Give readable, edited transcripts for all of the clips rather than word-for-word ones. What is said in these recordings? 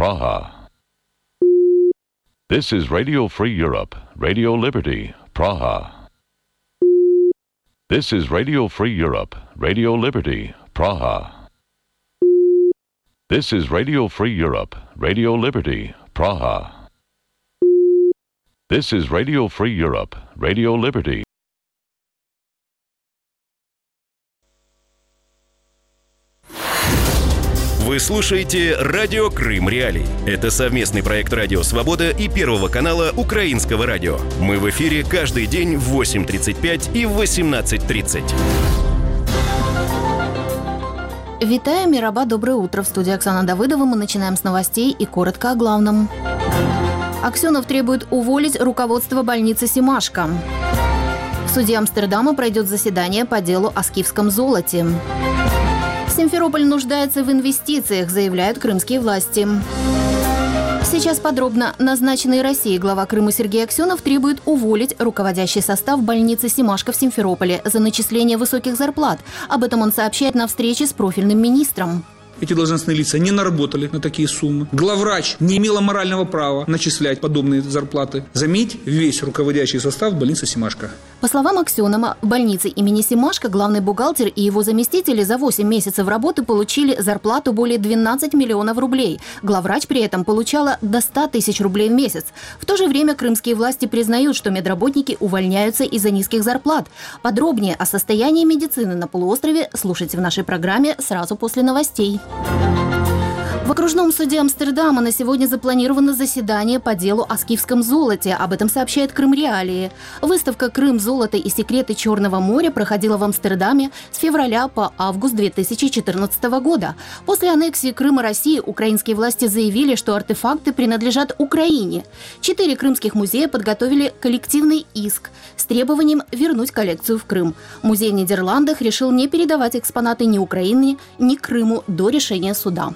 Praha. This is Radio Free Europe, Radio Liberty, Praha. This is Radio Free Europe, Radio Liberty, Praha. This is Radio Free Europe, Radio Liberty, Praha. This is Radio Free Europe, Radio Liberty. Вы слушаете «Радио Крым Реалии». Это совместный проект «Радио Свобода» и Первого канала Украинского радио. Мы в эфире каждый день в 8:35 и в 18:30. Витаю, Мираба, доброе утро. В студии Оксана Давыдова. Мы начинаем с новостей и коротко о главном. Аксенов требует уволить руководство больницы «Семашко». В суде Амстердама пройдет заседание по делу о скифском золоте. Симферополь нуждается в инвестициях, заявляют крымские власти. Сейчас подробно. Назначенный Россией глава Крыма Сергей Аксенов требует уволить руководящий состав больницы «Семашко» в Симферополе за начисление высоких зарплат. Об этом он сообщает на встрече с профильным министром. Эти должностные лица не наработали на такие суммы. Главврач не имела морального права начислять подобные зарплаты. Заметь, весь руководящий состав больницы «Семашко». По словам Аксенова, в больнице имени Семашко главный бухгалтер и его заместители за 8 месяцев работы получили зарплату более 12 миллионов рублей. Главврач при этом получала до 100 тысяч рублей в месяц. В то же время крымские власти признают, что медработники увольняются из-за низких зарплат. Подробнее о состоянии медицины на полуострове слушайте в нашей программе сразу после новостей. В окружном суде Амстердама на сегодня запланировано заседание по делу о скифском золоте. Об этом сообщает Крым Реалии. Выставка «Крым. Золото и секреты Черного моря» проходила в Амстердаме с февраля по август 2014 года. После аннексии Крыма России украинские власти заявили, что артефакты принадлежат Украине. 4 крымских музея подготовили коллективный иск с требованием вернуть коллекцию в Крым. Музей в Нидерландах решил не передавать экспонаты ни Украине, ни Крыму до решения суда.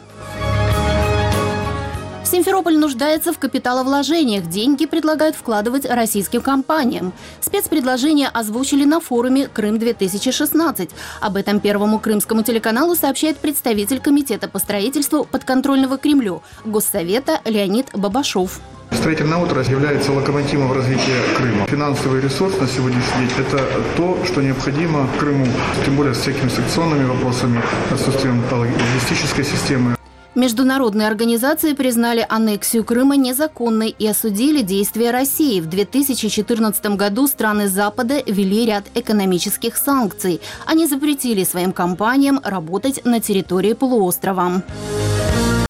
Симферополь нуждается в капиталовложениях. Деньги предлагают вкладывать российским компаниям. Спецпредложение озвучили на форуме «Крым-2016». Об этом Первому крымскому телеканалу сообщает представитель комитета по строительству подконтрольного Кремлю Госсовета Леонид Бабашов. Строительная отрасль является локомотивом развития Крыма. Финансовый ресурс на сегодняшний день – это то, что необходимо Крыму, тем более с всякими санкционными вопросами, отсутствием логистической системы. Международные организации признали аннексию Крыма незаконной и осудили действия России. В 2014 году страны Запада ввели ряд экономических санкций. Они запретили своим компаниям работать на территории полуострова.